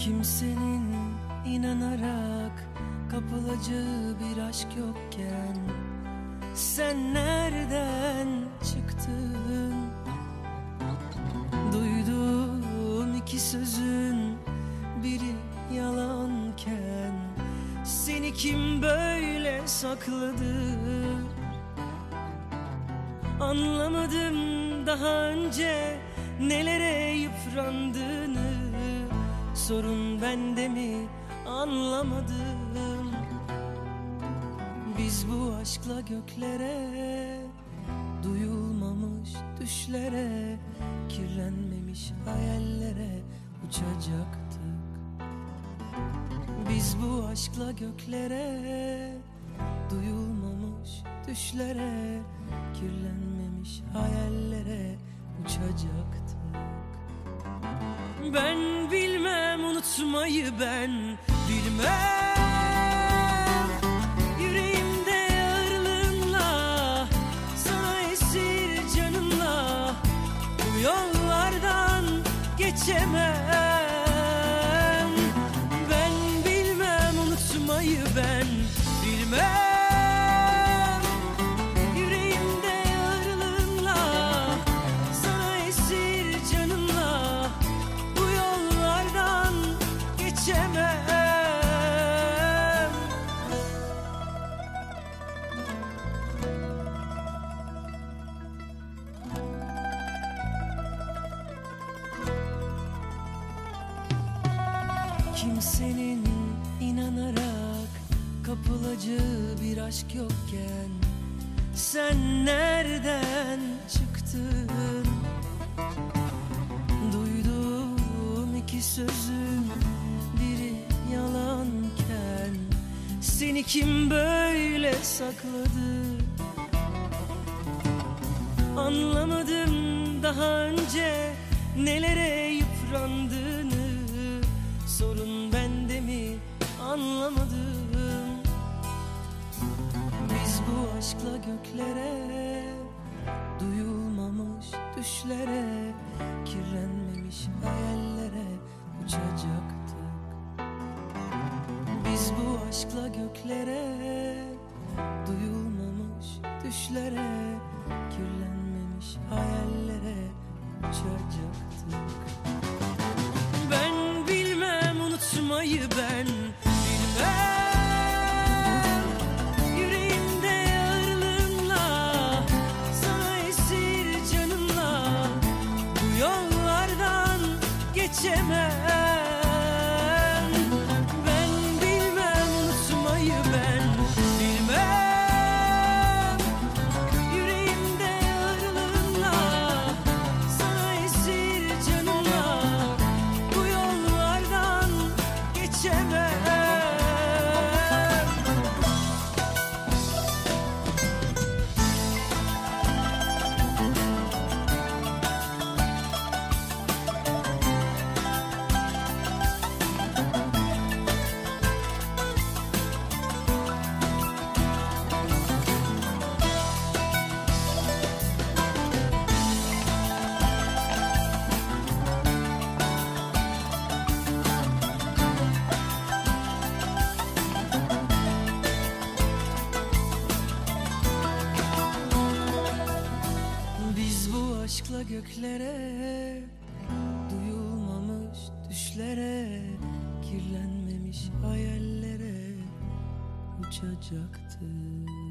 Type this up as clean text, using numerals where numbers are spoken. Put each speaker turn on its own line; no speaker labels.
Kimsenin inanarak kapılacağı bir aşk yokken sen nereden çıktın? Duyduğum iki sözün biri yalanken seni kim böyle sakladı? Anlamadım daha önce nelere yıprandığını. Sorun bende mi anlamadım. Biz bu aşkla göklere, duyulmamış düşlere, kirlenmemiş hayallere uçacaktık. Biz bu aşkla göklere, duyulmamış düşlere, kirlenmemiş hayallere uçacaktık. Ben bilmem unutmayı, ben bilmem. Yüreğimde ağırlığınla, sana esir canınla, bu yollardan geçemem. Ben bilmem unutmayı, ben bilmem. Kimsenin inanarak kapılacağı bir aşk yokken sen nereden çıktın? Duyduğum iki sözün biri yalanken seni kim böyle sakladı? Anlamadım daha önce nelere yıprandığını. Sorun bende mi anlamadım. Biz bu aşkla göklere, duyulmamış düşlere, kirlenmemiş hayallere uçacaktık. Biz bu aşkla göklere, duyulmamış düşlere, kirlenmemiş hayallere uçacaktık. Ben bilmem unutmayı, ben bilmem. Yüreğimde ağırlığınla, sana esir canınla, bu yollardan geçemem. Ben bilmem unutmayı, ben bilmem. Yüreğimde ağırlığınla, sana esir canınla, bu yollardan geçemem. Biz bu aşkla göklere, duyulmamış düşlere, kirlenmemiş hayallere uçacaktık.